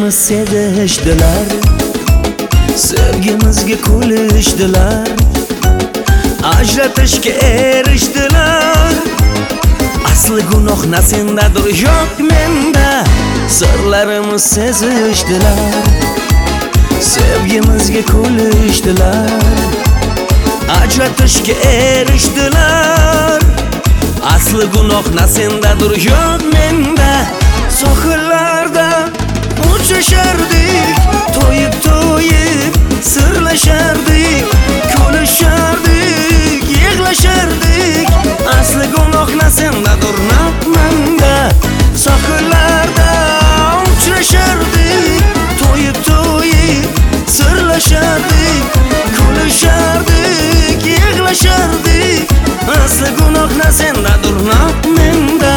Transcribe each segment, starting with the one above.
Do'stlarimiz sevishdilar, sevgimizga kulishdilar, ajratishga erishdilar. Asli gunoh na sendadir, yo'q menda. Sirlarimiz sezishdilar, sevgimizga kulishdilar, ajratishga erishdilar. Asli gunoh na sendadir, yo'q menda. Sohillarda uchrashardik, to'yib sirlashardik, kulishardik, yig'lashardik. Asli gunoh na sendadir, yo'q menda. Sohillarda uchrashardik, to'yib sirlashardik, kulishardik, yig'lashardik. Asli gunoh na sendadir, yo'q menda.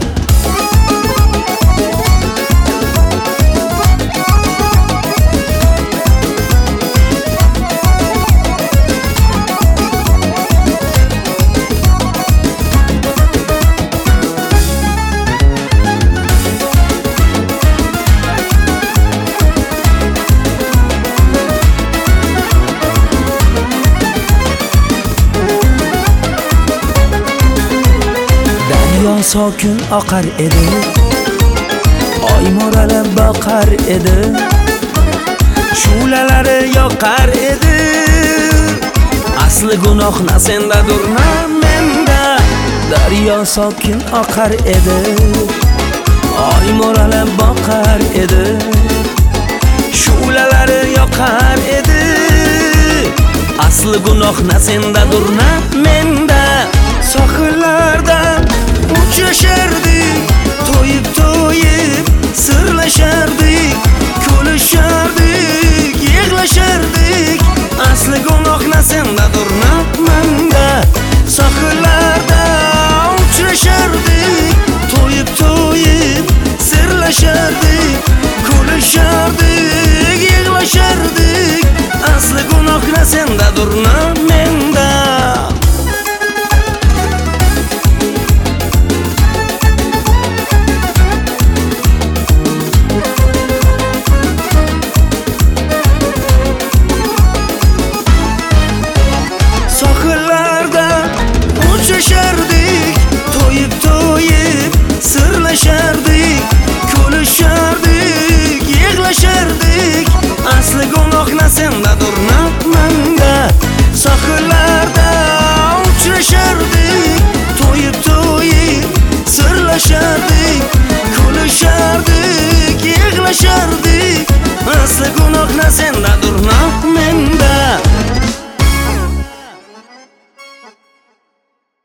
Sokin oqar edi, oy mo'ralab boqar edi, shulalari yoqar edi. Asli gunoh na sendadir, na menda. Daryo sokin oqar edi, oy mo'ralab boqar edi, shulalari yoqar edi. Asli gunoh na sendadir, na menda. Sohillarda uchrashardik, to'yib sirlashardik, kulishardik, yig'lashardik. Asli gunoh na sendadir, yo'q menda. Sohillarda uchrashardik, to'yib sirlashardik, kulishardik, yig'lashardik. Asli gunoh na sendadir, yo'q menda. Uchrashardik, to'yib sirlashardik, kulishardik, yig'lashardik. Asli gunoh na sendadir, yo'q menda. Sohillarda uchrashardik, to'yib sirlashardik, kulishardik, yig'lashardik. Asli gunoh na sendadir, yo'q menda.